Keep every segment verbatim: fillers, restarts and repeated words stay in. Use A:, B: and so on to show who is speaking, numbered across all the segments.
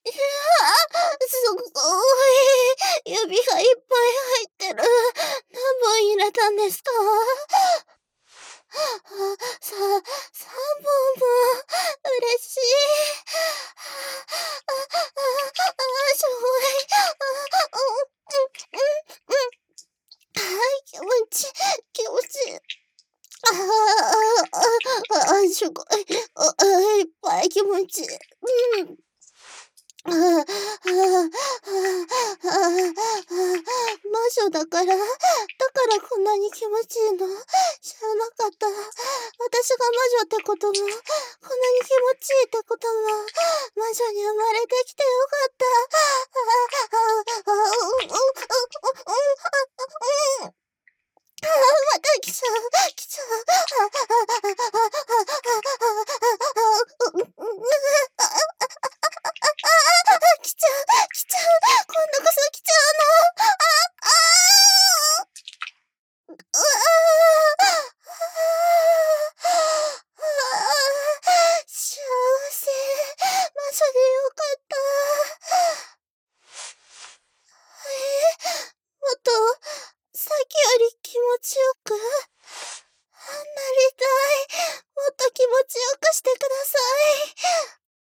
A: いや、すごい。指がいっぱい入ってる。何本入れたんですか？あ、ささんぼんも。嬉しい。あ、あ、あ、あ、しょぼい。あ、うん、うん、うん、うん。はい、気持ち気持ちああ、ああ、あ、しょごい。あ、あ、いっぱい気持ちうん。ああ、ああ、ああ、ああ、ああ、魔女だからだからこんなに気持ちいいの？知らなかった。私が魔女ってことも、こんなに気持ちいいってことも、魔女に生まれてきてよかった。ああ、ああ、ああ、うううううううん。ああ、また来ちゃう来ちゃう。ああああああああああああああああああ、ううん、あああああああ、来ちゃう来ちゃう。今度こそ来ちゃうの。あ、ああ。うわあ。ああ、幸せ。魔女でよかった。ええ、もっと、さっきより気持ちよくなりたい。もっと気持ちよくしてください。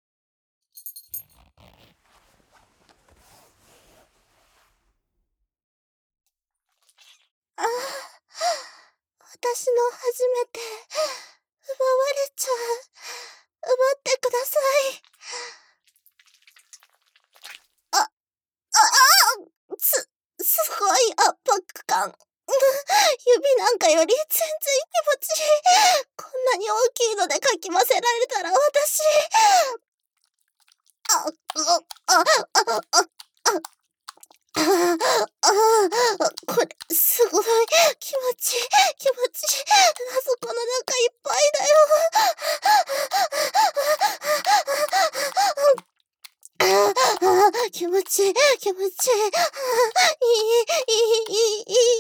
A: ああ、私の初めて奪われちゃう。奪ってください。あ、あ、ああ、すすごい圧迫感。指なんかより全然気持ちいい。こんなに大きいのでかき混ぜられたら私あ、うあ、あ、あ、あ、あ。ああ、ああ、これ、すごい気持ちいい気持ちいい。あそこの中いっぱいだよ。ああ、ああ、気持ちいい気持ちいい。ああ、いいいいいいいい。